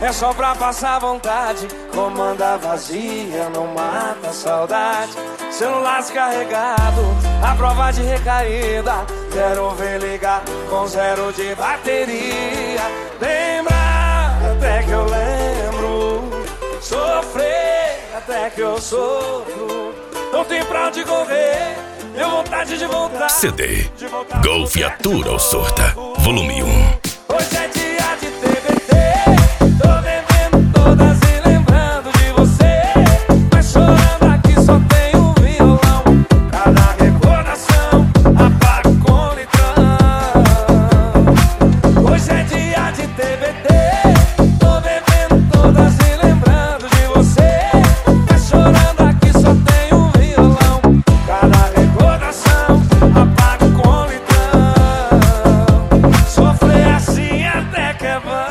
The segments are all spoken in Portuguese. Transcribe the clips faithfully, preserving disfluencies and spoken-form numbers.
é só pra passar vontade. Comanda vazia, não mata a saudade. Celular descarregado, a prova de recaída. Quero ver ligar com zero de bateria. Lembra até que eu lembro, sofrer até que eu sofro. Não tem pra onde correr, deu vontade de voltar. C D Golf Atura ou Surta, volume um. Hoje é dia de T B T, tô bebendo todas e lembrando de você. Mas chorando aqui só tem um violão. Cada recordação apago com litrão. Hoje é dia de T B T, tô bebendo todas e lembrando de você. Mas chorando aqui só tem um violão. Cada recordação apago com litrão. Sofrer assim até que é bom.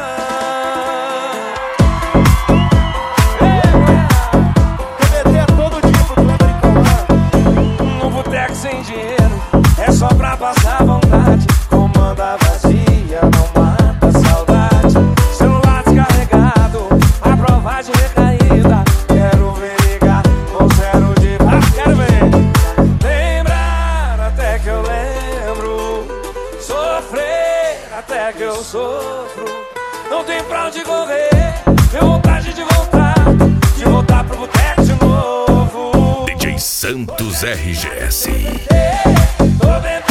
T B T é todo dia pro clube brincar. No boteco sem dinheiro, é só pra passar vontade. Comanda vazia, não mata a saudade. Celular descarregado, a prova de recaída. Quero ver ligar com zero de bar. Quero ver lembrar até que eu lembro, sofrer até que eu sofro. Não tem pra onde correr, deu vontade de voltar, de voltar pro boteco de novo. D J Santos R G S. Tô bebendo